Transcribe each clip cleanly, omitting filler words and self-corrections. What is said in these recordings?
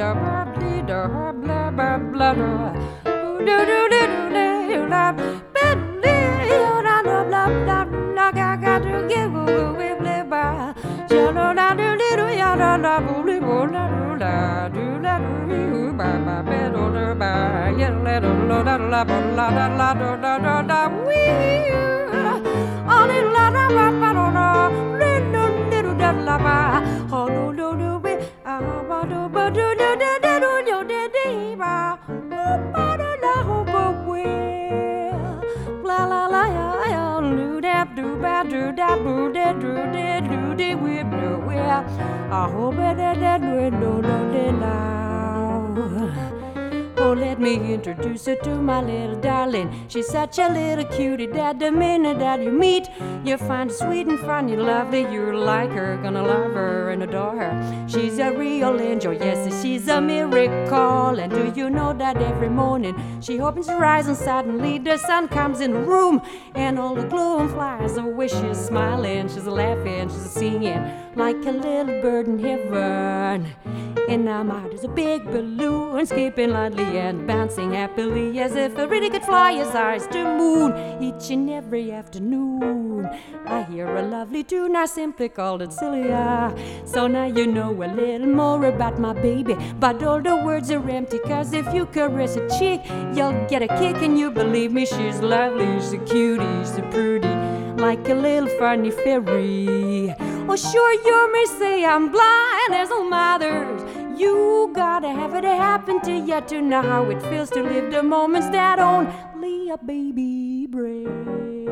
Oh, let me introduce her to my little darling. She's such a little cutie that the minute that you meet, you find her sweet and funny, lovely. You'll like her, gonna love her and adore her. She's a real angel, yes, she's a miracle. And do you know that every morning she opens her eyes and suddenly the sun comes in the room and all the gloom flies away. She's smiling, she's laughing, she's singing like a little bird in heaven. And now my heart is a big balloon, skipping lightly and bouncing happily as if it really could fly as high as the moon. Each and every afternoon I hear a lovely tune, I simply called it Celia. So now you know a little more about my baby, but all the words are empty, cause if you caress a chick, you'll get a kick. And you believe me, she's lovely, she's a cutie, she's a pretty, like a little funny fairy. Oh, sure, you may say I'm blind as all mothers. You gotta have it happen to you to know how it feels to live the moments that only a baby brings.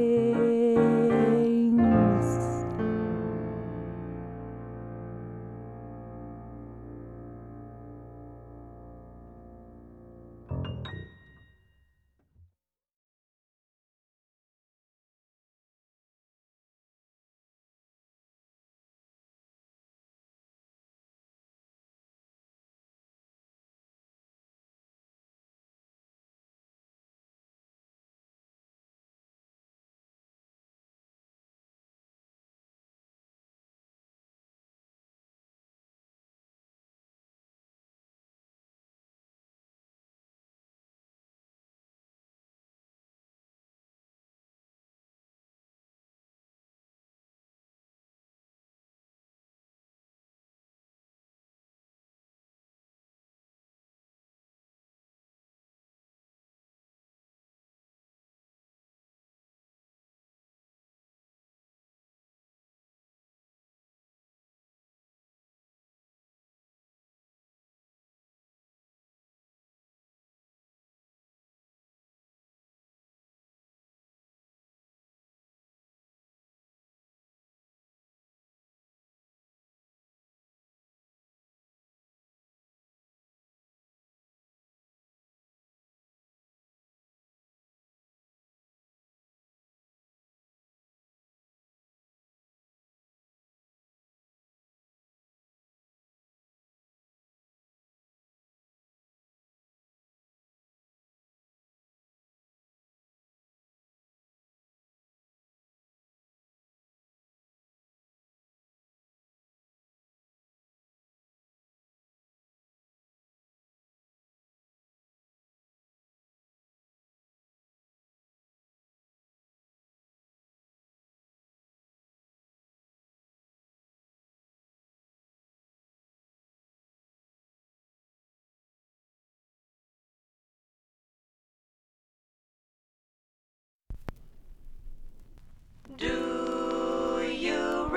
Do you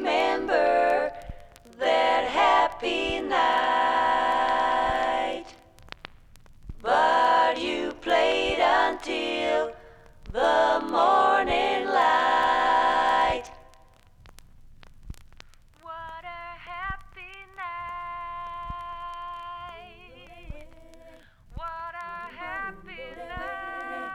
remember that happy night? But you played until the morning light. What a happy night. What a happy night.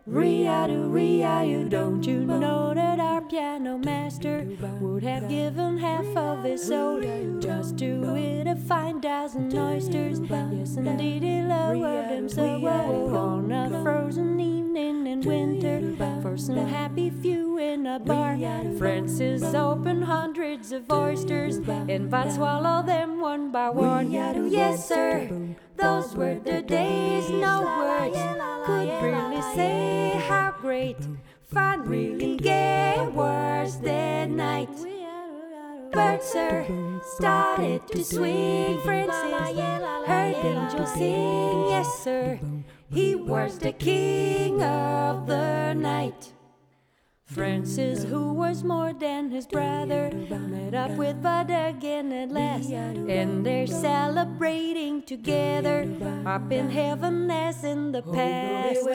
Ria-do, don't you know that our piano master would have given half of his soul just to eat a fine dozen oysters? Yes, indeed, he loved them so well. On a frozen evening in winter, for some happy few in a bar, Francis opened hundreds of oysters and I'd swallow them one by one. Yes, sir, those were the days. No words could really say how great, fun, really gay was that night. Birds, sir, started to swing. Francis heard angels sing. Yes, sir, he was the king of the night. Francis, who was more than his brother, met up with Bud again at last, and they're celebrating together up in heaven as in the past.